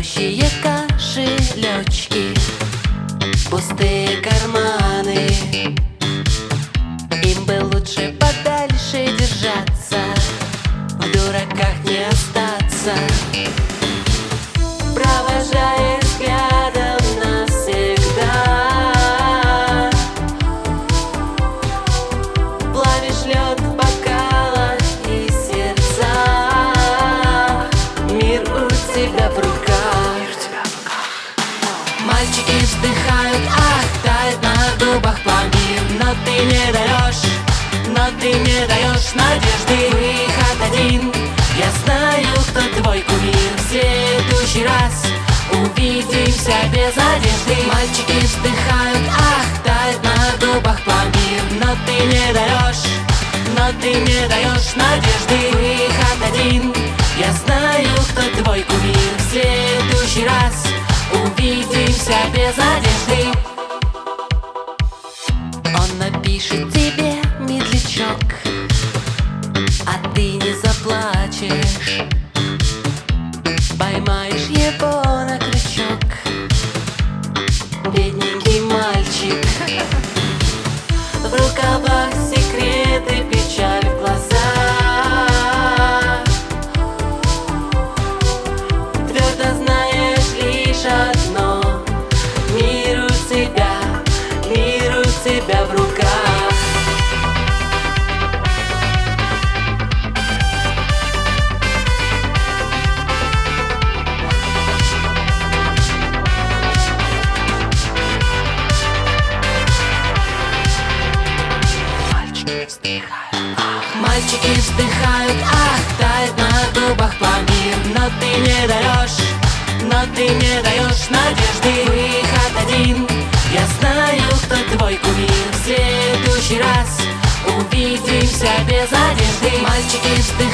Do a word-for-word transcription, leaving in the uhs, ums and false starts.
тощие кошелечки, пустые карманы. Им бы лучше подальше держаться, в дураках не остаться. Провожая взглядом навсегда, плавишь лед в бокалах и сердцах. Мир у тебя в руках. Мальчики вздыхают, ах, тает на губах пламя. Но ты не даешь, но ты не даешь надежды. Выход один, я знаю, кто твой кумир. В следующий раз увидимся без одежды. Мальчики вздыхают, ах, тает на губах пламя. Но ты не даешь, но ты не даешь надежды. Выход один, я знаю, кто твой кумир. В следующий раз увидимся без одежды. Он напишет тебе медлячок, а ты не заплачешь. Поймаешь его на крючок, бедненький мальчик. В рукавах секреты, печаль в глазах. Твердо знаешь лишь одно: мир у тебя, мир у тебя в руках. Мальчики вздыхают, ах, тает на губах пламя. Но ты не даешь, но ты не даешь надежды. Выход один, я знаю, кто твой кумир. В следующий раз увидимся без одежды. Мальчики вздыхают.